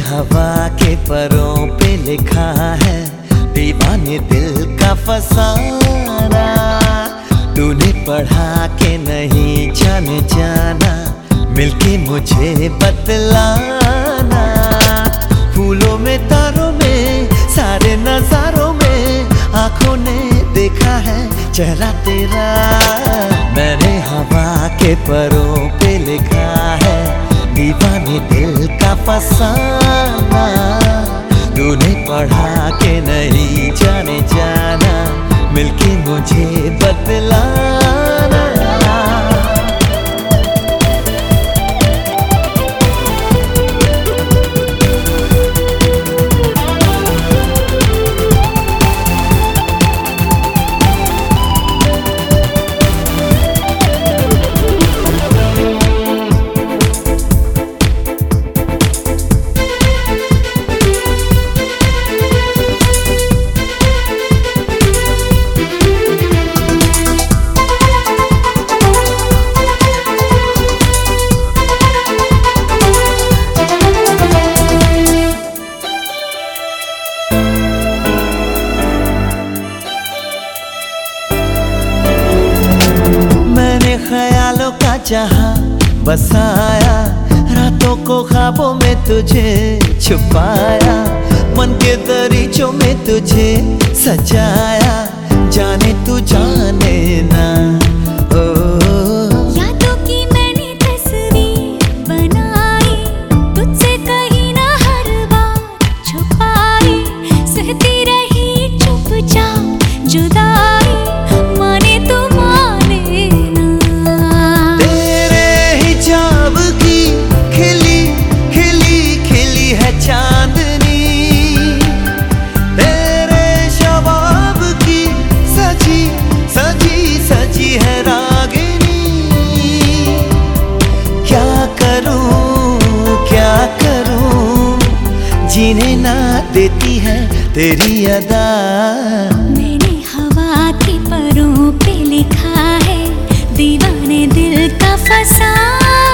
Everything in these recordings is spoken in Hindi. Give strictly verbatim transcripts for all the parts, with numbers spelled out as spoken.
हवा के परों पे लिखा है दीवाने दिल का फसाना। तूने पढ़ा के नहीं जाने जाना, मिलके मुझे बतलाना। फूलों में तारों में सारे नजारों में आंखों ने देखा है चेहरा तेरा। मैंने हवा के परों पे लिखा है दीवाने दिल का फसाना। तूने पढ़ा के नहीं जाने जाना, मिलके मुझे बतलाना। ख्यालों का जहां बसाया, रातों को ख्वाबों में तुझे छुपाया। मन के दरीचों में तुझे सजाया, जाने तू जाने ना। ओ यादों की मैंने तस्वीर बनाई, तुझसे कहीं ना हर बार छुपाई। सहती रही चुपचाप जुदाई, माने तो माने चांदनी। तेरे शबाब की सजी सजी सजी है रागिनी। क्या करूं क्या करूं, जीने ना देती है तेरी अदा। मैंने हवा के परों पे लिखा है दीवाने दिल का फसाना।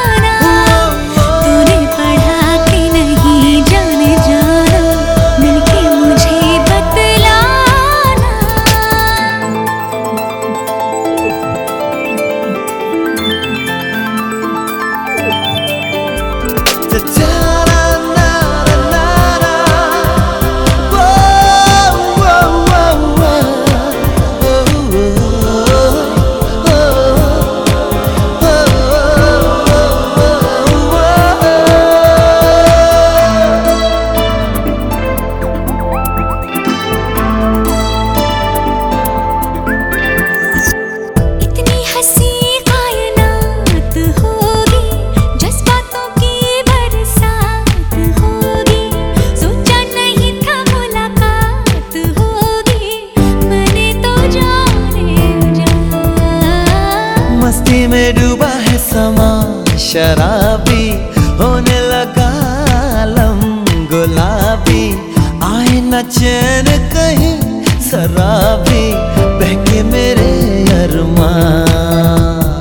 मस्ती में डूबा है समा शराबी, होने लगा आलम गुलाबी। आए न चैन कहीं शराबी, बहके मेरे अरमान।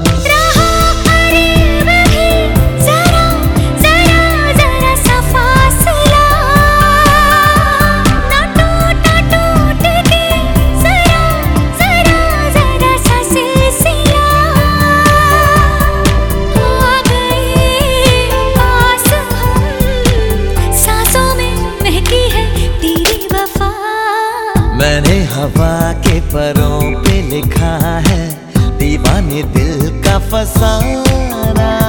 मैंने हवा के परों पे लिखा है दीवाने दिल का फसाना।